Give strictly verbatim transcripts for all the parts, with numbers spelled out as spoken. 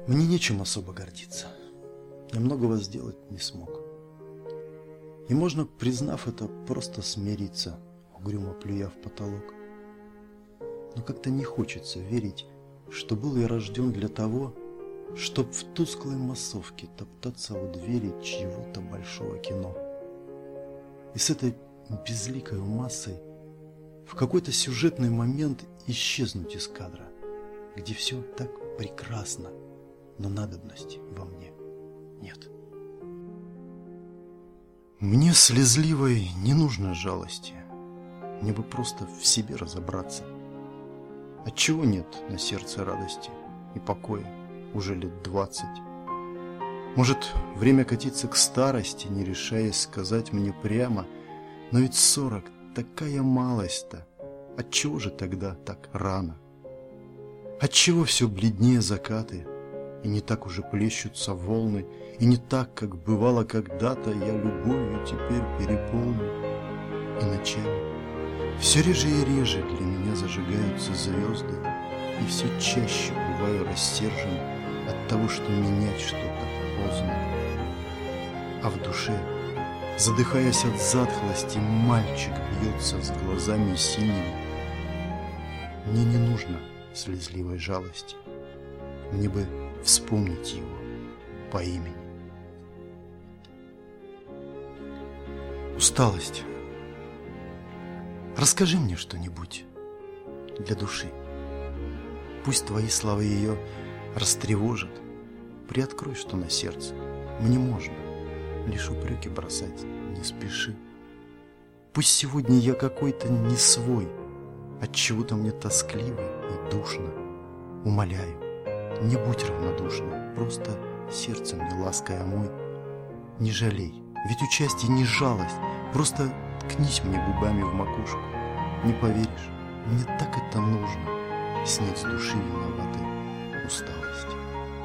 Мне нечем особо гордиться. Я многого сделать не смог. И можно, признав это, просто смириться, угрюмо плюя в потолок. Но как-то не хочется верить, что был я рожден для того, чтоб в тусклой массовке топтаться у двери чьего-то большого кино. И с этой безликой массой в какой-то сюжетный момент исчезнуть из кадра, где все так прекрасно, но надобности во мне нет. Мне слезливой не нужно жалости, мне бы просто в себе разобраться. Отчего нет на сердце радости и покоя уже лет двадцать? Может, время катиться к старости, не решаясь сказать мне прямо, но ведь сорок такая малость-то, отчего же тогда так рано? Отчего все бледнее закаты, и не так уже плещутся волны, и не так, как бывало когда-то, я любовью теперь переполнен, и ночами все реже и реже для меня зажигаются звезды, и все чаще бываю рассержен от того, что менять что-то поздно. А в душе, задыхаясь от затхлости, мальчик бьется с глазами синими. Мне не нужно слезливой жалости, мне бы вспомнить его по имени. Усталость. Расскажи мне что-нибудь для души. Пусть твои слова ее растревожат. Приоткрой, что на сердце. Мне можно. Лишь упреки бросать не спеши. Пусть сегодня я какой-то не свой, отчего-то мне тоскливо и душно. Умоляю, не будь равнодушным, просто сердцем не лаской омой. Не жалей, ведь участие не жалость, просто ткнись мне губами в макушку. Не поверишь, мне так это нужно, снять с души виноватой усталости.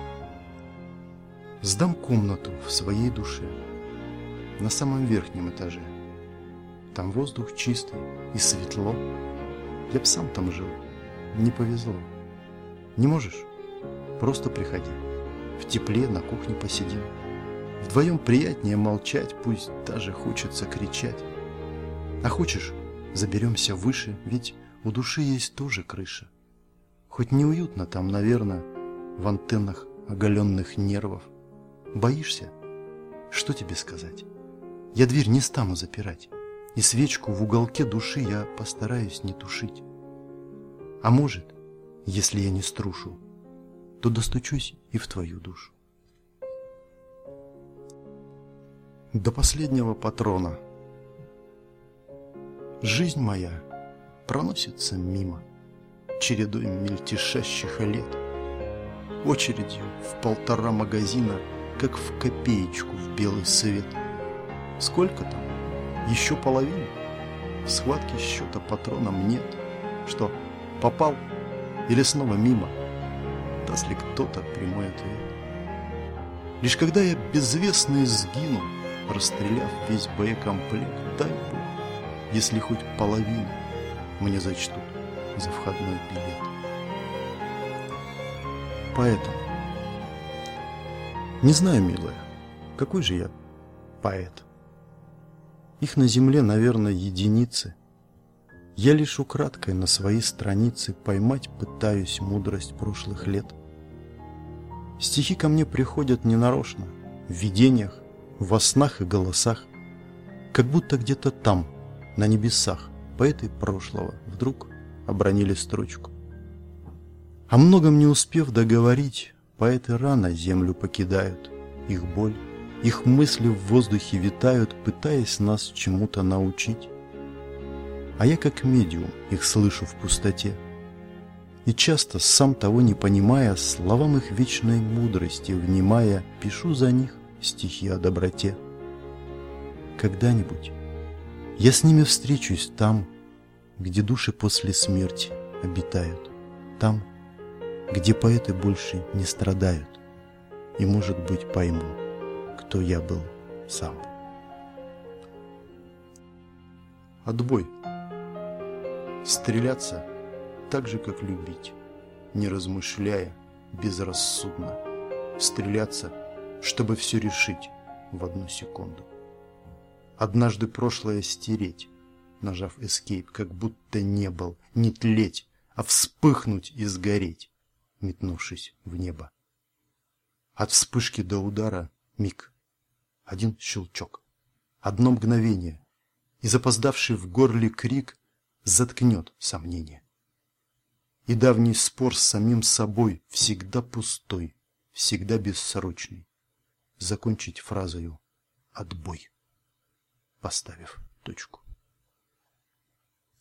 Сдам комнату в своей душе на самом верхнем этаже. Там воздух чистый и светло. Я б сам там жил, не повезло. Не можешь? Просто приходи. В тепле на кухне посидим. Вдвоем приятнее молчать, пусть даже хочется кричать. А хочешь, заберемся выше, ведь у души есть тоже крыша. Хоть неуютно там, наверное, в антеннах оголенных нервов. Боишься? Что тебе сказать? Я дверь не стану запирать, и свечку в уголке души я постараюсь не тушить. А может, если я не струшу, то достучусь и в твою душу. До последнего патрона. Жизнь моя проносится мимо чередой мельтешащих лет, очередью в полтора магазина, как в копеечку в белый свет. Сколько там? Еще половину? В схватке счета патроном нет. Что, попал? Или снова мимо? Даст ли кто-то прямой ответ? Лишь когда я безвестный сгину, расстреляв весь боекомплект, дай Бог, если хоть половину мне зачтут за входной билет. Поэтому не знаю, милая, какой же я поэт. Их на земле, наверное, единицы. Я лишь украдкой на свои страницы поймать пытаюсь мудрость прошлых лет. Стихи ко мне приходят ненарочно, в видениях, во снах и голосах, как будто где-то там, на небесах, поэты прошлого вдруг обронили строчку. О многом не успев договорить, поэты рано землю покидают. Их боль, их мысли в воздухе витают, пытаясь нас чему-то научить. А я как медиум их слышу в пустоте. И часто, сам того не понимая, словам их вечной мудрости внимая, пишу за них стихи о доброте. Когда-нибудь я с ними встречусь там, где души после смерти обитают, там, где поэты больше не страдают, и, может быть, пойму, кто я был сам. Отбой. Стреляться так же, как любить, не размышляя, безрассудно, стреляться, чтобы все решить в одну секунду. Однажды прошлое стереть, нажав escape, как будто не был, не тлеть, а вспыхнуть и сгореть, метнувшись в небо. От вспышки до удара миг, один щелчок, одно мгновение, и запоздавший в горле крик заткнет сомнение. И давний спор с самим собой, всегда пустой, всегда бессрочный, закончить фразою «отбой», поставив точку.